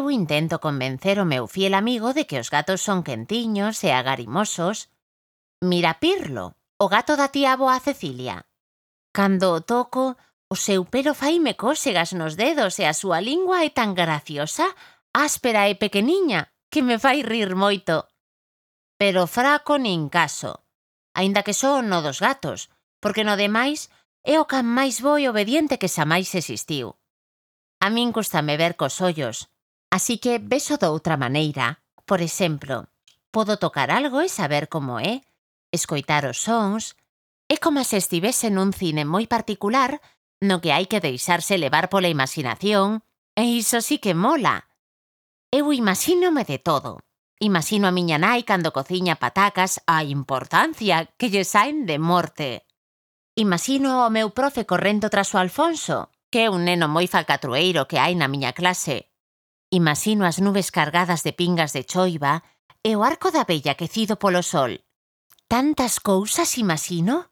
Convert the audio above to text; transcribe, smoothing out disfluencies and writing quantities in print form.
Eu intento convencer o meu fiel amigo de que os gatos son quentiños e agarimosos. Mira Pirlo, o gato da tía avoa Cecilia. Cando o toco, o seu pelo faime cósegas nos dedos e a súa lingua é tan graciosa, áspera e pequeniña, que me fai rir moito. Pero fraco nin caso, aínda que só no dos gatos, porque no demais é o can máis bo e obediente que xamais existiu. A min cústame ver cos ollos, así que vexo doutra maneira. Por exemplo, podo tocar algo e saber como é, escoitar os sons. É como se estivese nun cine moi particular no que hai que deixarse levar pola imaginación, e iso sí que mola. Eu imagínome de todo. Imagino a miña nai cando cociña patacas a importancia que lle saen de morte. Imagino o meu profe correndo tras o Alfonso, que é un neno moi falcatrueiro que hai na miña clase. Imagino as nubes cargadas de pingas de choiva e o arco da vella quecido polo sol. Tantas cousas imagino.